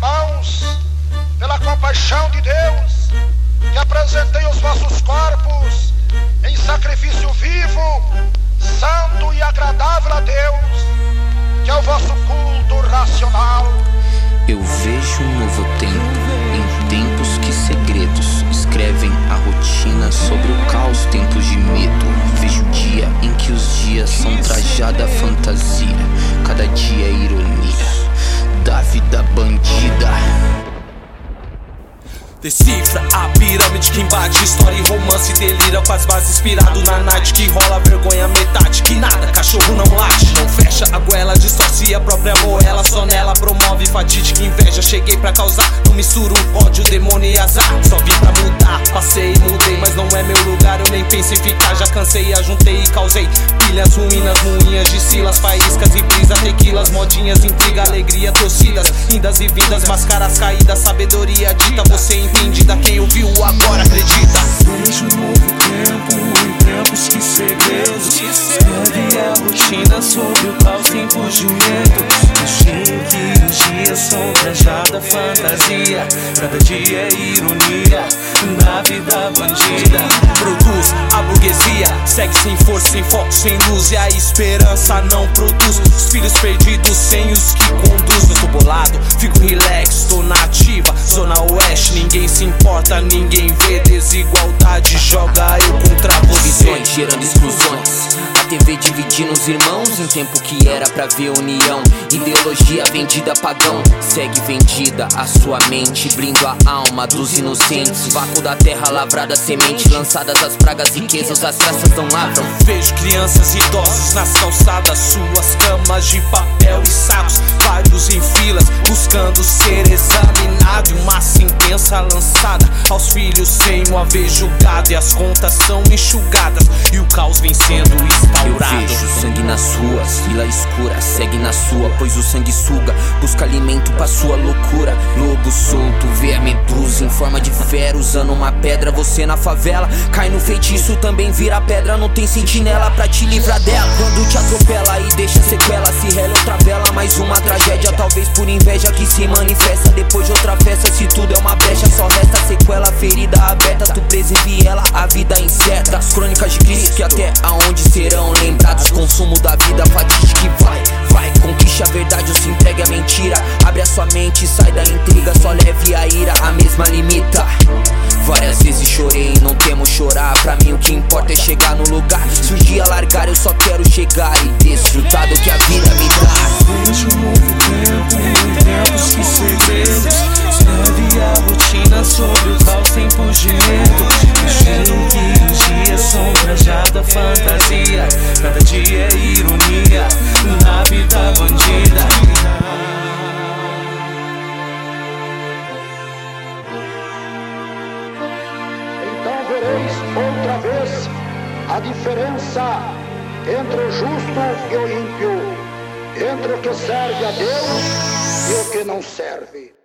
irmãos, pela compaixão de Deus, que apresentei os vossos corpos em sacrifício vivo, santo e agradável a Deus, que é o vosso culto racional. Eu vejo um novo tempo, em tempos que segredos escrevem a rotina sobre o caos, tempos de medo. Vejo o dia em que os dias são trajada fantasia, cada dia é ironia da vida bandida. Decifra a pirâmide que invade história e romance, delira com as bases inspirado na night que rola vergonha metade, que nada, cachorro não late, não fecha a goela, distorce a própria moela, só nela promove fatídica inveja. Cheguei pra causar, não misturo ódio, demônio e azar, só vim pra mudar, passei e mudei, mas não é meu lugar, eu nem pensei em ficar, já cansei, ajuntei e causei pilhas, ruínas, moinhas de silas, faíscas e brisa, tequilas, modinhas, intriga, alegria, torcidas, indas e vindas, máscaras caídas, sabedoria dita, você entendida, quem ouviu agora acredita. Vejo um novo tempo, em tempos que segredos escreve a rotina sobre o caos, tempos de medo. Achei que os dias são trajada fantasia, cada dia é ironia da vida bandida. Produz a burguesia, segue sem força, sem foco, sem luz, e a esperança não produz. Os filhos perdidos sem os que conduz. Eu tô bolado, fico relax, tô na ativa, zona oeste, ninguém se importa, ninguém vê. Desigualdade joga eu contra você. Visões gerando exclusões, a TV dividindo os irmãos em tempo que era pra ver união. Ideologia vendida pagão, segue vendida a sua mente, brindo a alma dos inocentes. Vácuo da terra lavrada, semente lançadas as pragas, riquezas, as traças não lavram. Vejo crianças e idosos nas calçadas, suas camas de papel e sacos, vários em filas, buscando ser examinado. E uma sentença lançada aos filhos sem o haver julgado, e as contas são enxugadas e o caos vem sendo instaurado. Eu vejo sangue nas ruas, vila escura, segue na sua, pois o sangue suga, busca alimento pra sua loucura. Lobo solto, vê a medusa em forma de fera, usando uma pedra. Você na favela, cai no feitiço, também vira pedra, não tem sentinela pra te livrar dela. Quando te atropela e deixa sequela, se rela outra vela, mais uma tragédia, talvez por inveja que se manifesta depois de outra festa. Se tudo é uma brecha, só resta sequela, ferida aberta, tu presa em viela, a vida incerta. As crônicas de Cristo que até aonde serão lembrados, consumo da vida fatídica que vai, conquiste a verdade ou se entregue à mentira. Abre a sua mente, sai da intriga, só leve a ira, a mesma limita. Várias vezes chorei e não temo chorar, pra mim o que importa é chegar no lugar. Se o dia largar eu só quero chegar e desfrutar do que a vida me dá. Vejo um novo tempo, em tempos que segredos escreve a rotina sobre o caos, tempos de medo. Achei que os dias são trajada fantasia, cada dia é ironia na vida bandida. Então vereis outra vez a diferença entre o justo e o ímpio, entre o que serve a Deus e o que não serve.